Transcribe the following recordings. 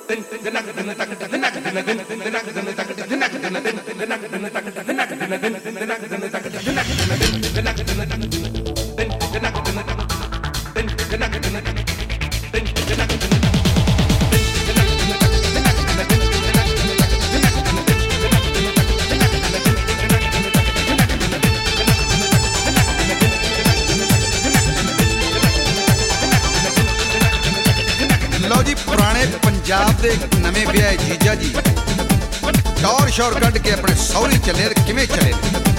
लो जी पुराने पंजाब दे नवे विआहे जीजा जी टौर शौर कढ़ के अपने सौरी चले किवें चले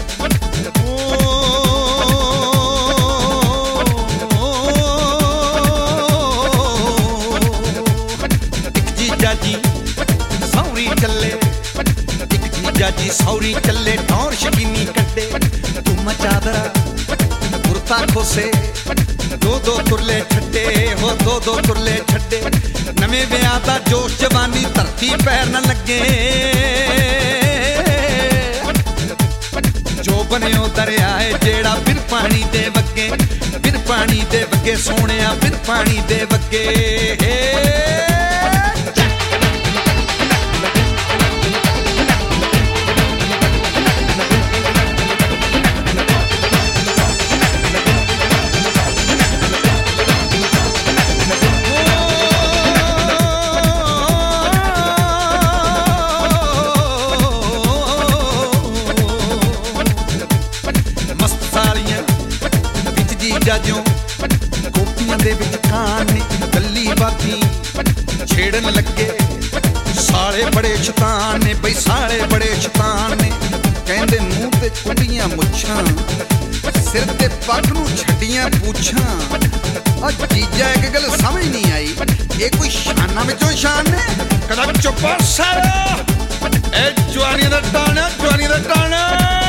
एक जीजा जी सौरी चले एक जीजा जी सौरी चले टौर शकीनी कड्डे तुम चादरा कुर्ता खोसे दो दो तुरले छड्डे हो दो दो तुरले छड्डे नवे विआह दा जोश जवानी धरती पैर न लगे जो बनियो दरिया है जेड़ा फिर पानी दे वगे सोहणिया फिर पानी दे वगे जाजों कोपियां दे विच खान ने गल्ली बाती छेड़न लगे साले बड़े शैतान ने बई साले बड़े शैतान ने कहंदे मुंह ते कुंडियां मुच्छां सिर ते पग नूं छड्डियां पूछां आ जीजा एक गल समझ नहीं आई ये कोई शाना विचों शान ने कदा चुप सारा ए जवानी दा टाणा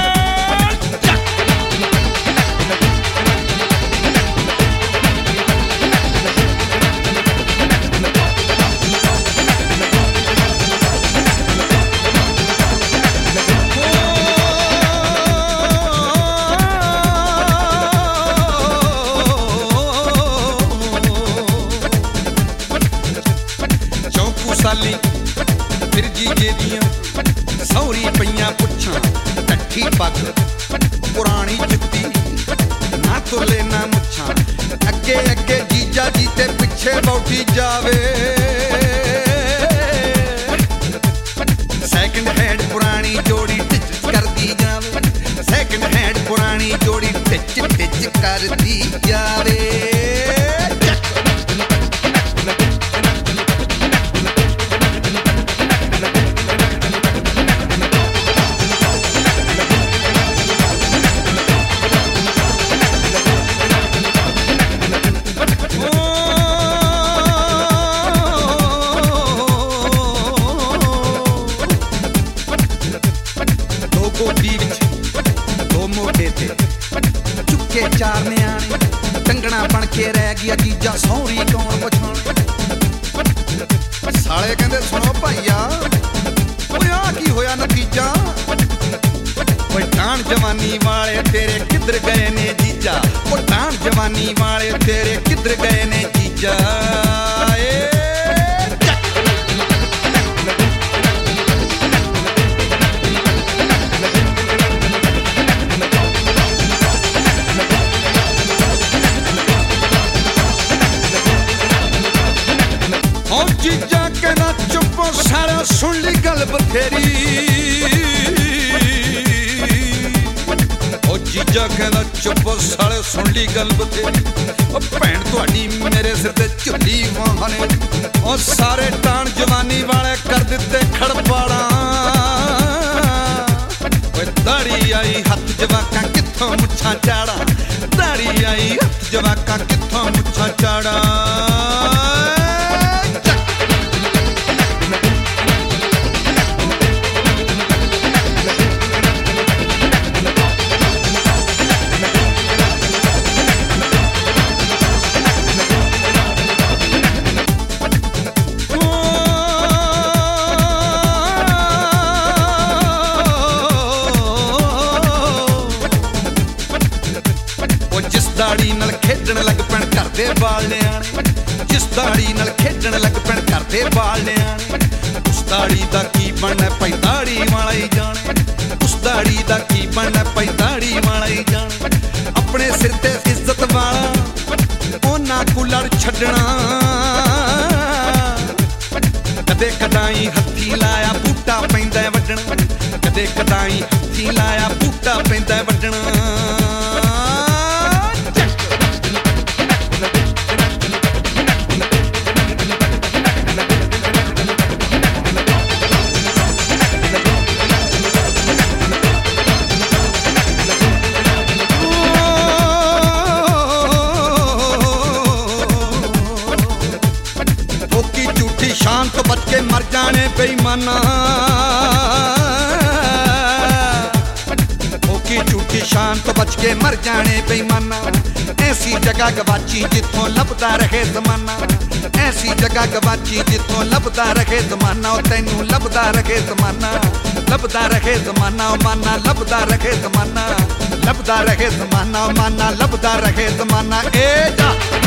साली फिर जीजे दियां सौरी पईयां पुछां टट्ठी पग पुरानी जुत्ती ना तुरले ना मुछां अगे अगे जीजा जी ते पिछे बौठी जावे सैकंड हैंड पुरानी जोड़ी टिच करदी जावे सैकंड हैंड पुरानी जोड़ी टिच टिच करदी जावे चुके चार न्याणे टंगना बन के रह गया जीजा सौरी कौन पछाणे साले कहंदे सुनो भाईया आ की होया नतीजा ओए टाण जवानी वाले तेरे किधर गए ने जीजा ओ टाण जवानी वाले तेरे किधर गए ने जीजा जीजा कहना चुप सारा सुन ली गल बथेरी ओ जीजा कहना चुप सारे सुन ली गल बथेरी ओ भैन तुहाडी मेरे सिर ते झुली वाहने ओ सारे टाण जवानी वाले कर दिते खड़पाड़ा ओए दाड़ी आई हथ जवाकां कित्थों मुच्छां चाड़ा दाड़ी आई हथ जवाकां कित्थों मुच्छां चाड़ा दाड़ी नाल खेडण लग पैण घर दे बाल न्याणे जिस दाड़ी नाल खेडण लग पैण घर चिट्ठे बालियां ने उस दाड़ी दा की बनना भाई दाड़ी वाला ही जाने उस दाड़ी दा की बनना भाई दाड़ी वाला ही जाने अपने सिर ते इज्जत वाला ओना को लड़ छड्डना कदे कदाई हत्थी लाया बूटा पैंदा वड्डना कदे कदाई हत्थी लाया बूटा पैंदा वड्डना शान तो बच के मर जाने बेईमाना ओकी झूठी शान तो बच के मर जाने बेईमाना ऐसी जगह गवाची जिथों लभदा रहे जमाना ऐसी जगह गवाची जिथों लभदा रहे जमाना तैनू लभदा रहे जमाना लभदा रहे जमाना माना लभदा रहे जमाना लभदा रहे जमाना माना लभदा रहे जमाना ए जा